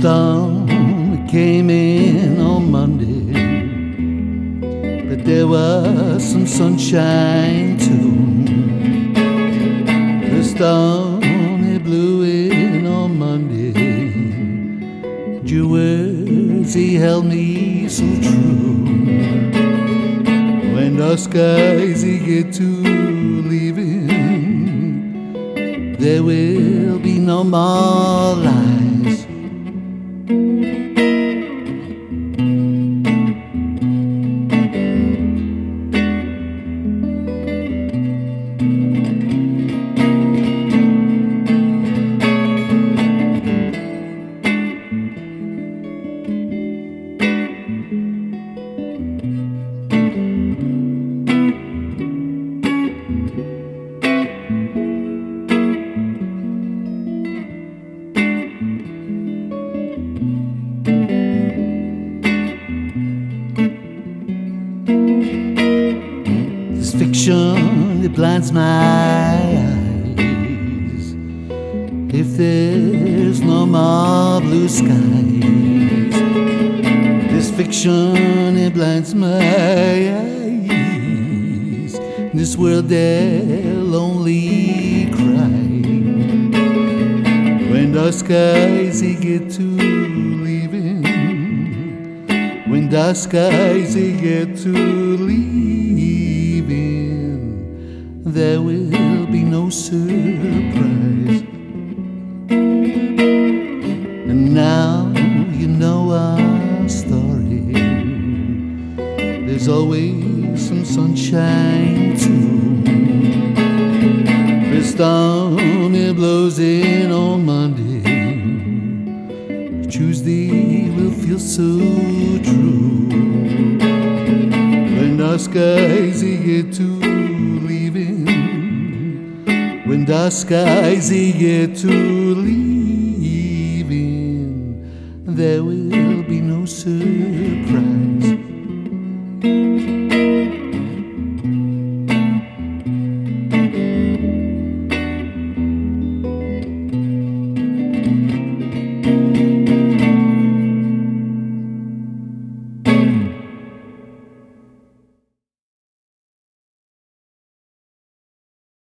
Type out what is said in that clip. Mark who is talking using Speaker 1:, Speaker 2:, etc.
Speaker 1: storm came in on Monday, but there was some sunshine too. The storm it blew in on Monday. Your words he held me so true. When the skies he get to leaving, there will be no more lies. This fiction, it blinds my eyes. If there's no more blue skies, this fiction, it blinds my eyes. This world, they'll only cry when the skies they get to leaving. When the skies they get to leaving, there will be no surprise. And now you know our story. There's always some sunshine too. The storm it blows in on Monday. Tuesday will feel so true. When the skies they get to leaving, when the skies they get to leaving,